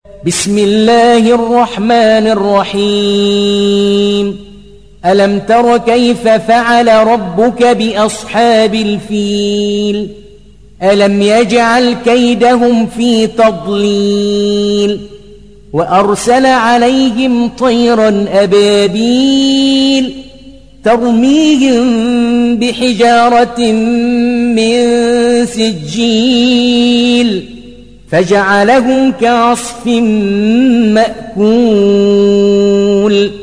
بسم الله الرحمن الرحيم ألم تر كيف فعل ربك بأصحاب الفيل ألم يجعل كيدهم في تضليل وأرسل عليهم طيرا أبابيل ترميهم بحجارة من سجيل فجعلهم كعصف مأكول